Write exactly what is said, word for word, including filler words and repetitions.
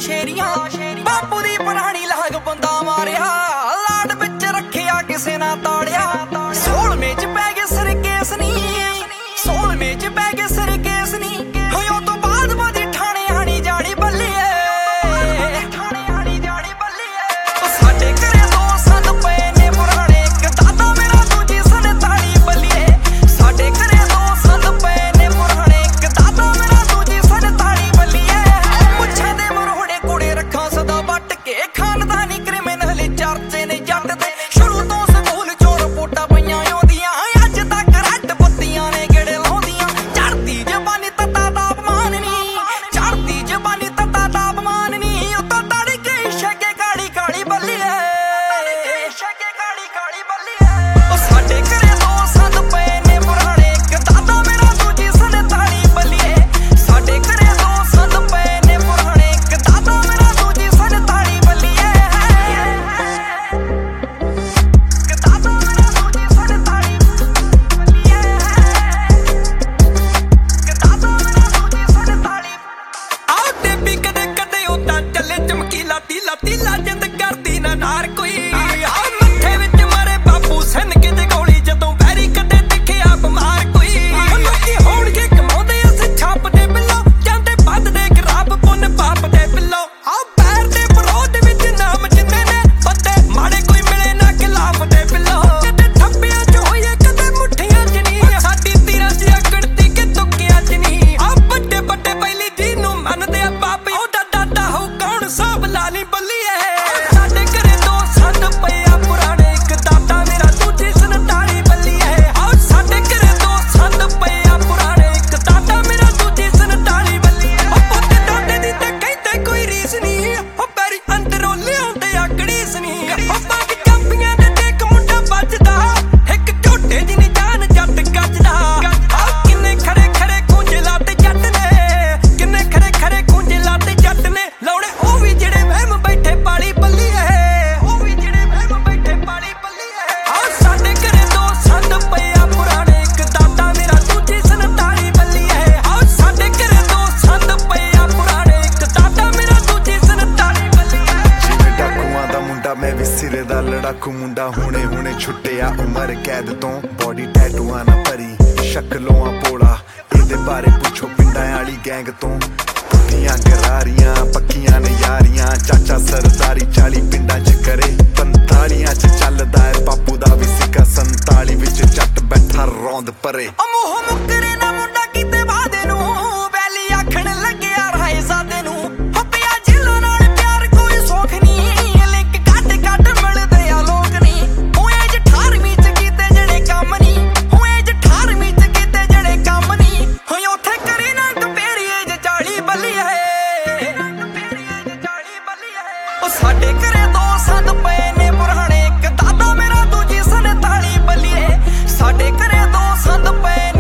शेरियां बापू दी पुरानी लाग बंदा मारिया लाड बिच रखिया किसे ना ताड़िया सोल में च पै गए सिर केस नी सोल में च पै गए सिर केस नी होयो तो बाद बदी ठाणे आनी जानी बल्लिए ठाणे आनी जानी बल्लिए साडे घरे दो संद पे ने पुराने एक दादा मेरा दूजी सनताली बल्लिए साडे घरे दो संद पे ने पुराने एक दादा मेरा दूजी सनताली बल्लिए पुछे दे मरोड़े कुड़े रखा सदा बट के खानदानी क्रिमिनल चर्चे ने जट दे शुरू तो स्कूल चोर पोटा पईयां आउंदियां अज तक रट पत्तियां ने गेड़े लाउंदियां चढ़दी जबानी तता दा अपमान नी चढ़दी जबानी तता दा अपमान नी उतो तड़ी के शके काली काली बल्लिए शके काली काली बल्लिए ओ साडे घरे दो संद पे ने पुराने एक दादा मेरा दूजी सनताली बल्लिए साडे घरे दो संद पे ने पुराने एक दादा मेरा दूजी सनताली बल्लिए एक दादा मेरा दूजी सनताली बल्लिए एक दादा मेरा दूजी सनताली आओ टेपी कदे कदे उदा चले चमकीला तीला तीला जिंद करदी ना नार कोई आ मੱਥੇ ਵਿੱਚ ਮਾਰੇ ਬਾਪੂ ਸਨ ਕਿਤੇ ਗੋਲੀ ਜਦੋਂ ਵੈਰੀ ਕਦੇ ਦਿਖਿਆ ਬਿਮਾਰ ਕੋਈ ਲੋਕੀ ਹੋਣਗੇ ਕਮਾਉਂਦੇ ਅਸੀਂ ਛਾਪਦੇ ਬਿੱਲੋ ਜਾਂਦੇ ਵੱਧਦੇ ਖਰਾਬ ਪੁੰਨ ਪਾਪ ਦੇ ਬਿੱਲੋ ਆ ਪੈਰ ਦੇ ਵਿਰੋਧ ਵਿੱਚ ਨਾਮ ਜਿੰਨੇ ਨੇ ਬੰਦੇ ਮਾੜੇ ਕੋਈ ਮਿਲੇ ਨਾ ਖਿਲਾਫ ਦੇ ਬਿੱਲੋ ਕਦੇ ਠੱਪਿਆਂ ਚ ਹੋਈਏ ਕਦੇ ਮੁੱਠੀਆਂ ਚ ਨਹੀਂ ਸਾਡੀ ਤੀਰਾਂ ਚ ਅਕੜਦੀ ਕਿ ਤੁੱਕਿਆਂ ਚ ਨਹੀਂ ਆ ਵੱਡੇ ਵੱਡੇ ਪਹਿਲੀ ਜੀ ਨੂੰ ਮੰਨਦੇ ਆ ਬਾਪ ਉਹਦਾ ਦਾਦਾ ਹੋ ਕੌਣ ਸਾਬ ਲਾ ਲਈ ਬੱਲੀਏ ਸਾਡੇ ਘਰੇ ਦੋ ਸੰਦ ਪਿਆ ਪੁਰਾਣੇ ਇੱਕ ਦਾਦਾ ਮੇਰਾ ਦੂਜੀ ਸਨਤਾਲੀ ਬੱਲੀਏ ਆ ਸਾਡੇ ਘਰੇ ਦੋ ਸੰਦ ਪਿਆ ਪੁਰਾਣੇ ਇੱਕ ਦਾਦਾ ਮੇਰਾ ਦੂਜੀ ਸਨਤਾਲੀ ਬੱਲੀਏ ਉਹ ਪੁੱਤ ਦਾਦੇ ਦੀ ਤੇ ਕਹਿੰਦੇ ਕੋਈ ਰੀਸ ਨਹੀਂ ਉਹ ਪੈਰੀ ਅੰਦਰੋਂ ਲਿਆਉਂਦੇ ਆ ਗੜੀਸ ਨਹੀਂ ਉਹ ਪੱਗ ਕੰਪੀਆਂ ਦੇ ਦੇਖ ਮੁੰਡਾ ਵੱਜਦਾ ਇੱਕ ਝੋਟੇ ਦੀ ਨੀ ਜਾਨ ਜੱਟ ਗੱਜਦਾ ਆ ਕਿੰਨੇ ਖੜੇ ਖੜੇ ਖੂੰਜੇ ਲਾਤੇ ਜੱਟ ਨੇ ਕਿੰਨੇ ਖੜੇ ਖੜੇ ਖੂੰਜੇ ਲਾਤੇ ਜੱਟ ਨੇ ਲਾਉਣੇ ਉਹ ਵੀ ਜਿਹੜੇ ਵਹਿਮ ਬੈਠੇ ਪਾਲੀ ਬੱਲੀਏ ਉਹ ਵੀ ਜਿਹੜੇ ਵਹਿਮ ਬੈਠੇ ਪਾਲੀ ਬੱਲੀਏ ਆ ਸਾਡੇ ਘਰੇ ਦੋ ਸੰਦ ਪਿਆ ਪੁਰਾਣੇ ਇੱਕ ਦਾਦਾ ਮੇਰਾ ਦੂਜੀ ਸਨਤਾਲੀ ਬੱਲੀਏ ਆ ਸਾਡੇ ਘਰੇ ਦੋ ਸੰਦ ਪਿਆ ਪੁਰਾਣੇ ਇੱਕ ਦਾਦਾ ਮੇਰਾ ਦੂਜੀ ਸਨਤਾਲੀ ਬੱਲੀਏ ਜਿਵੇਂ ਡਾਕੂਆਂ ਦਾ ਮੁੰਡਾ ਮੈਂ ਵੀ ਸਿਰੇ ਦਾ ਲੜਾਕੂ ਮੁੰਡਾ ਹੁਣੇ ਹੁਣੇ ਛੁੱਟਿਆ ਉਮਰ ਕੈਦ ਤੋਂ ਬੋਡੀ ਟੈਟੂਆਂ ਨਾ ਭਰੀ ਸ਼ਕਲੋਂ ਆ ਪੋਲਾ ਇਹਦੇ ਬਾਰੇ ਪੁੱਛੋ ਪਿੰਡਾਂ ਵਾਲੀ ਗੈਂਗ ਤੋਂ ਕੁੱਤੀਆਂ ਗਰਾਰੀਆਂ ਪੱਕੀਆਂ ਨੇ ਯਾਰੀਆਂ ਚਾਚਾ ਸਰਦਾਰੀ ਚਾਲੀ ਪਿੰਡਾਂ ਚ ਕਰੇ ਪੰਤਾਲੀਆਂ ਚ ਚੱਲਦਾ ਏ ਬਾਪੂ ਦਾ ਵੀ ਸਿੱਕਾ ਸੰਤਾਲੀ ਵਿੱਚ ਜੱਟ ਬੈਠਾ ਰੌਂਦ ਪਰੇ ਓ ਮੂੰਹ ਮੁੱਕਰੇ ਨਾ ਮੁੰਡਾ ਕਿਤੇ ਵਾਦੇ ਨੂੰ ਵੈਲੀ ਆਖਣ ਲੱਗਿਆ ਰਾਏ ਜ਼ਾਦੇ ਨੂੰ ਹੋ ਪਿਆ ਜਿਲ੍ਹਾਂ ਨਾਲ ਪਿਆਰ ਕੋਈ ਸੌਖ ਨਹੀਂ ਲਿੰਕ ਕੱਟ ਕੱਟ ਮਿਲਦੇ ਆ ਲੋਕ ਨਹੀਂ ਹੋਏ ਜ ਅਠਾਰਵੀਂ ਚ ਕੀਤੇ ਜਿਹੜੇ ਕੰਮ ਨਹੀਂ ਹੋਏ ਜ ਅਠਾਰਵੀਂ ਚ ਕੀਤੇ ਜਿਹੜੇ ਕੰਮ ਨਹੀਂ ਹੋਏ ਉੱਥੇ ਕਰੀ ਨਾ ਕੰਪੇਰੀਏ ਜ ਚਾਲੀ ਬੱਲੀਏ ਓ ਸਾਡੇ ਘਰੇ ਦੋ ਸੰਦ ਪਏ ਨੇ ਪੁਰਾਣੇ ਇੱਕ ਦਾਦਾ ਮੇਰਾ ਦੂਜੀ ਸਨਤਾਲੀ ਬੱਲੀਏ ਸਾਡੇ ਘਰੇ ਦੋ ਸੰਦ ਪਏ